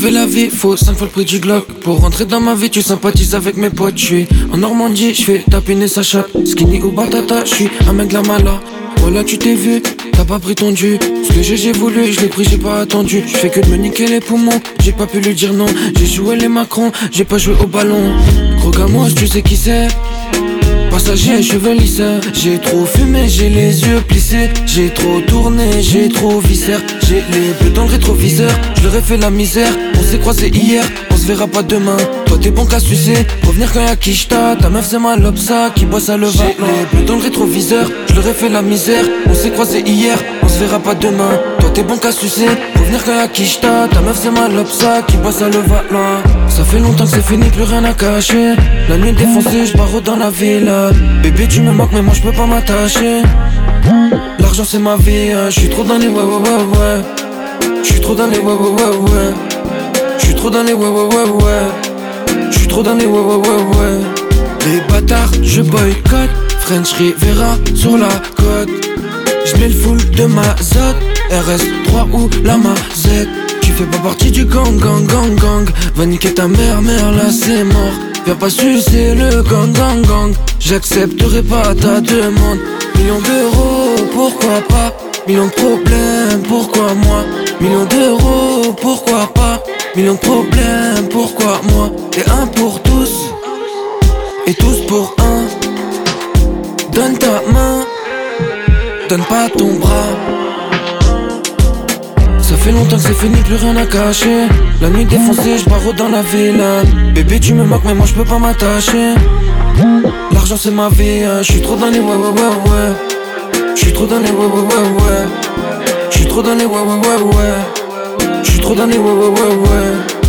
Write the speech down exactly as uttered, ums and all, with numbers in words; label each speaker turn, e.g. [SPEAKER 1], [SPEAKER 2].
[SPEAKER 1] sauver la vie, faut cinq fois le prix du Glock. Pour rentrer dans ma vie, tu sympathises avec mes potes. J'suis en Normandie, j'fais tapiner sa chape. Skinny ou batata, j'suis un mec de la mala. Voilà, tu t'es vu, t'as pas pris ton dû. Ce que j'ai, j'ai voulu, je l'ai pris, j'ai pas attendu. J'fais que de me niquer les poumons, j'ai pas pu lui dire non. J'ai joué les Macron, j'ai pas joué au ballon. Gros gamos, tu sais qui c'est? Passager, cheveux lissés. J'ai trop fumé, j'ai les yeux plissés. J'ai trop tourné, j'ai trop viscère. J'ai les bleus dans le rétroviseur. Je leur ai fait la misère, on s'est croisé hier, on se verra pas demain. Toi t'es bon qu'à sucer, revenir quand y'a Kishta. Ta meuf c'est ma lopsa qui bosse à levain. J'ai les bleus dans le rétroviseur, je leur ai fait la misère. On s'est croisé hier, on se verra pas demain. Toi t'es bon qu'à sucer, revenir quand y'a Kishta. Ta meuf c'est ma lopsa qui bosse à levain. Ça fait longtemps que c'est fini, plus rien à cacher. La nuit défoncée, je barre dans la ville. Bébé tu me manques mais moi je peux pas m'attacher. L'argent c'est ma vie, hein. Je suis trop dans les ouais ouais ouais ouais. Je suis trop dans les ouais ouais ouais ouais. Je suis trop dans les ouais ouais ouais ouais. Je suis trop dans les ouais ouais ouais ouais. Les bâtards je boycotte. French Rivera sur la côte. Je mets le full de ma zot. R S trois ou la Mazette. Tu fais pas partie du gang gang gang gang. Va niquer ta mère mère là c'est mort. Viens pas sucer le gang gang gang. J'accepterai pas ta demande. Millions d'euros, pourquoi pas? Millions de problèmes, pourquoi moi? Millions d'euros, pourquoi pas? Millions de problèmes, pourquoi moi? Et un pour tous, et tous pour un. Donne ta main, donne pas ton bras. Ça fait longtemps que c'est fini, plus rien à cacher. La nuit défoncée, je barre dans la villa. Bébé tu me manques mais moi je peux pas m'attacher. L'argent c'est ma vie, hein. Je suis trop dans les ouais ouais ouais ouais. Je suis trop dans les ouais ouais ouais ouais. Je suis trop dans les ouais ouais ouais ouais. Je suis trop dans les ouais ouais ouais ouais.